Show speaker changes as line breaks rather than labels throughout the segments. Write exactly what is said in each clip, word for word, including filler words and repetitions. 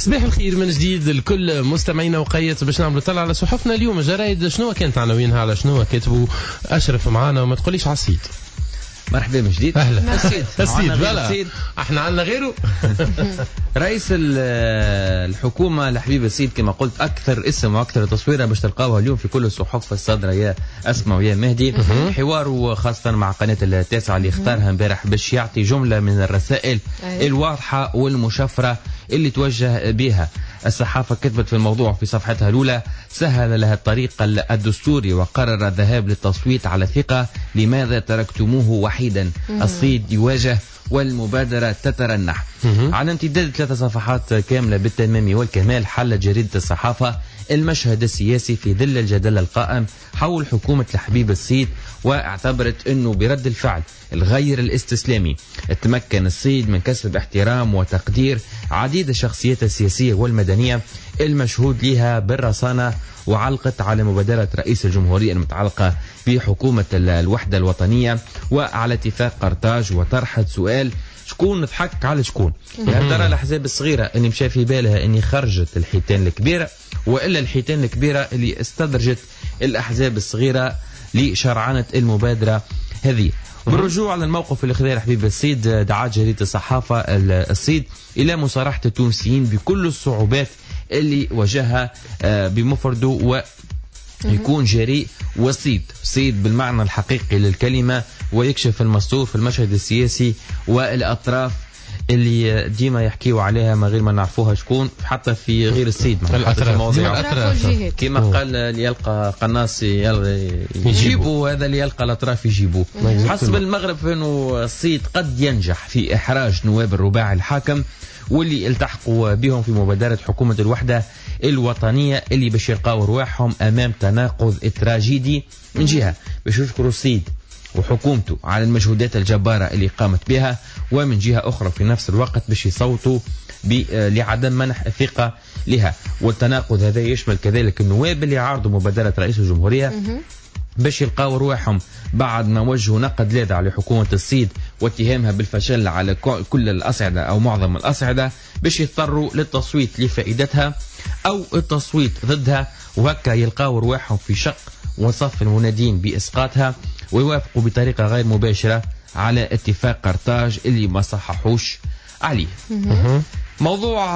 صباح الخير من جديد لكل مستمعينا وقيت باش نعملوا طلع على صحفنا اليوم الجرايد. شنو كانت عناوينها؟ على شنو كتبوا؟ اشرف معانا وما تقوليش على السيد.
مرحبا من جديد.
اهلا.
السيد
السيد بلا احنا عندنا غيره.
رئيس الحكومه الحبيب السيد كما قلت اكثر اسم واكثر تصويره باش تلقاوها اليوم في كل الصحف الصادره يا اسماء ويا مهدي. حواره خاصه مع قناه التاسعه اللي اختارها امبارح باش يعطي جمله من الرسائل الواضحه والمشفره اللي توجه بها. الصحافة كتبت في الموضوع في صفحتها الأولى: سهل لها الطريق الدستوري وقرر الذهاب للتصويت على ثقة، لماذا تركتموه وحيدا؟ الصيد يواجه والمبادرة تترنح. على امتداد ثلاث صفحات كاملة بالتمام والكمال حلت جريدة الصحافة المشهد السياسي في ظل الجدل القائم حول حكومة الحبيب السيد، واعتبرت أنه برد الفعل الغير الاستسلامي تمكن السيد من كسب احترام وتقدير عديد الشخصيات السياسية والمدنية المشهود لها بالرصانة، وعلقت على مبادرة رئيس الجمهورية المتعلقة بحكومة الوحدة الوطنية وعلى اتفاق قرطاج، وطرحت سؤال: شكون نضحك على شكون؟ هل ترى الأحزاب الصغيرة اللي مشى في بالها أني خرجت الحيتان الكبيرة، وإلا الحيتان الكبيرة اللي استدرجت الأحزاب الصغيرة لشرعنة المبادرة هذه؟ بالرجوع على الموقف اللي خذاه حبيب السيد، دعا جريدة الصحافة الصيد إلى مصارحة التونسيين بكل الصعوبات اللي واجهها بمفرده، ويكون جريء وصيد صيد بالمعنى الحقيقي للكلمة، ويكشف المستور في المشهد السياسي والأطراف اللي ديما يحكيوا عليها ما غير ما نعرفوها شكون، حتى في غير السيد
الأطراف
كما قال اللي يلقى قناص يجيبوا، هذا اللي يلقى الأطراف يجيبوا. حسب المغرب فإنه الصيد قد ينجح في إحراج نواب الرباعي الحاكم واللي التحقوا بهم في مبادرة حكومة الوحدة الوطنية اللي باش يلقاو رواحهم أمام تناقض تراجيدي. من جهة باش يشكروا السيد وحكومته على المجهودات الجبارة اللي قامت بها، ومن جهة أخرى في نفس الوقت باش يصوتوا لعدم منح الثقة لها. والتناقض هذا يشمل كذلك النواب اللي عارضوا مبادرة رئيس الجمهورية باش يلقاو رواحهم بعد ما وجهوا نقد لاذع لحكومة الصيد واتهامها بالفشل على كل الأصعدة أو معظم الأصعدة، باش يضطروا للتصويت لفائدتها أو التصويت ضدها، وهكا يلقاو رواحهم في شق وصف المنادين بإسقاطها، ويوافقوا بطريقة غير مباشرة على اتفاق قرطاج اللي ما صححوش عليه. موضوع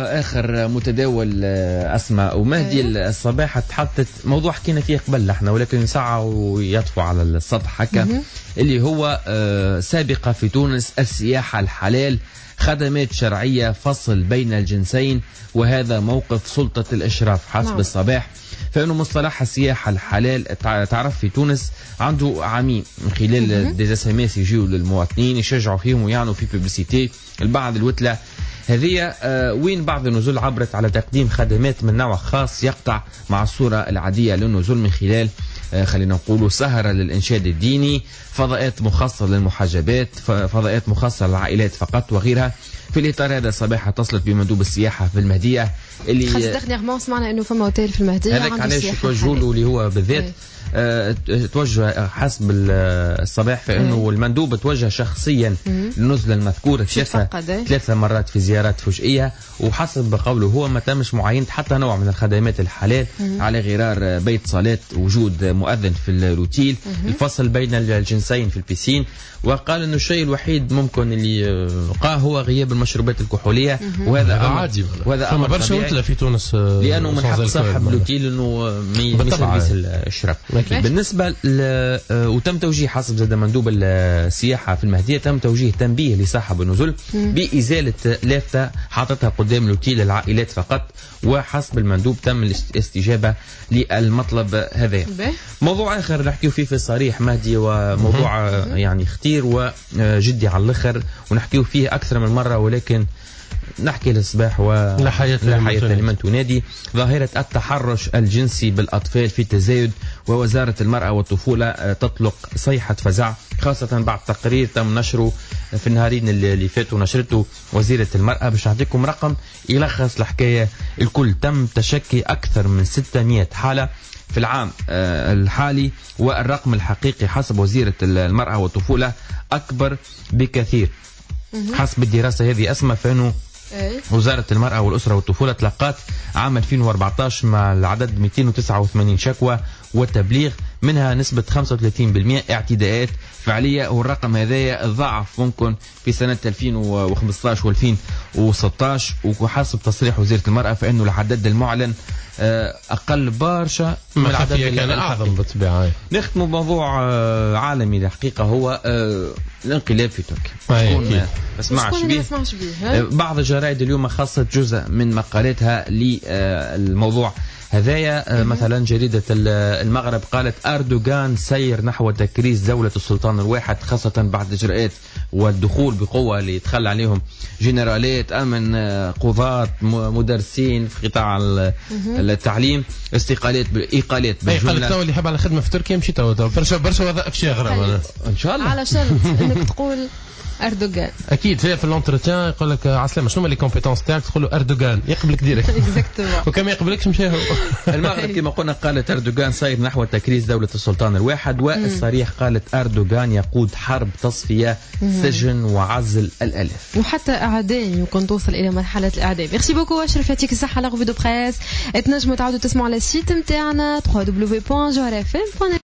آخر متداول أسماء ومهدي الصباح تحطت موضوع حكينا فيه قبل احنا، ولكن ساعة ويطفو على السطح هكا، اللي هو سابقة في تونس السياحة الحلال، خدمات شرعية، فصل بين الجنسين، وهذا موقف سلطة الإشراف حسب الصباح. فإنه مصطلح السياحة الحلال تعرف في تونس عنده عامين، من خلال دي اس ام اس يجيوا للمواطنين يشجعوا فيهم ويعنوا في ببليسيتي البعض الوتلة هذه، آه وين بعض النزول عبرت على تقديم خدمات من نوع خاص يقطع مع الصورة العادية للنزول، من خلال آه خلينا نقولوا سهرة للإنشاد الديني، فضاءات مخصصة للمحجبات، فضاءات مخصصة للعائلات فقط وغيرها. في الإطار هذا الصباح اتصلت بمندوب السياحة في المهدية اللي
خاصة دغنيغمون سمعنا إنه فما اوتيل في المهدية
هذاك علاش توجهوا له اللي هو بالذات أه توجه حسب الصباح، فإنه المندوب توجه شخصيا للنزلة المذكورة ثلاثة ثلاثة مرات في زيارات فجئية، وحسب قوله هو ما تمش معاينة حتى نوع من الخدمات الحلال على غرار بيت صلاة، وجود مؤذن في الروتيل، الفصل بين الجنسين في البيسين. وقال إنه الشيء الوحيد ممكن اللي لقاه هو غياب المشروبات الكحولية، وهذا
عادي،
وهذا
أمر برشا وتلة في تونس،
لأنه من حق صاحب الروتيل إنه مش يلبس الشراب. بالنسبة ل... وتم توجيه حسب زاد مندوب السياحة في المهدية، تم توجيه تنبيه لصاحب النزول بإزالة لافتة حاطتها قدام الأوتيل للعائلات فقط، وحسب المندوب تم الاستجابة للمطلب هذا. موضوع آخر نحكيه فيه في الصريح مهدي، وموضوع يعني خطير وجدي على الآخر، ونحكيه فيه أكثر من مرة، ولكن نحكي للصباح ولا حياة لمن تنادي. ظاهرة التحرش الجنسي بالأطفال في تزايد، ووزارة المرأة والطفولة تطلق صيحة فزع، خاصة بعد تقرير تم نشره في النهارين اللي فاتوا نشرته وزيرة المرأة. باش نعطيكم رقم يلخص الحكاية الكل: تم تشكي أكثر من ستمائة حالة في العام الحالي، والرقم الحقيقي حسب وزيرة المرأة والطفولة أكبر بكثير. حسب الدراسة هذه أسمى فإنه وزارة المرأة والأسرة والطفولة تلقات عام ألفين وأربعطاش مع العدد مئتين وتسعة وثمانين شكوى وتبليغ، منها نسبة خمسة وثلاثين بالمئة اعتداءات فعلية، والرقم هذا ضعف ممكن في سنة ألفين وخمسطاش وألفين وستطاش. وحسب تصريح وزارة المرأة فإنه العدد المعلن أقل برشا من العدد
اللي كان أعظم بالطبيعة.
نختم بموضوع عالمي الحقيقة هو الانقلاب في تركيا.
ما
اسمعش به بعض الجرائد اليوم خصت جزء من مقالاتها للموضوع هذايا. مثلا جريدة المغرب قالت أردوغان سير نحو تكريس دولة السلطان الواحد، خاصة بعد إجراءات والدخول بقوة اللي يدخل عليهم جنرالات أمن، قضاة، مدرسين في قطاع التعليم، استقالات إيقالات
بالجملة. قالت له اللي يحب على خدمة في تركيا مشي تو برشا برشا وظائف شي أغرب
إن شاء الله،
على شرط إنك تقول أردوغان.
أكيد في في الانترتيان يقول لك عسلامة شنو لي كومبيتونس تاعك، تقول له أردوغان يقبلك ديريكت. وكما يقبلكش مشي هو.
المغرب كما قلنا قالت أردوغان سير نحو تكريس دولة السلطان الواحد، والصريح قالت أردوغان يقود حرب تصفية، سجن وعزل الألاف
وحتى إعدام، يمكن توصل إلى مرحلة الإعدام. ميرسي بوكو أشرف، يعطيك الصحة. لا ريفي دو بريس تنجموا تعاودوا تسمعوا على السيت نتاعنا دبليو دبليو دبليو بوان جوهر اف ام.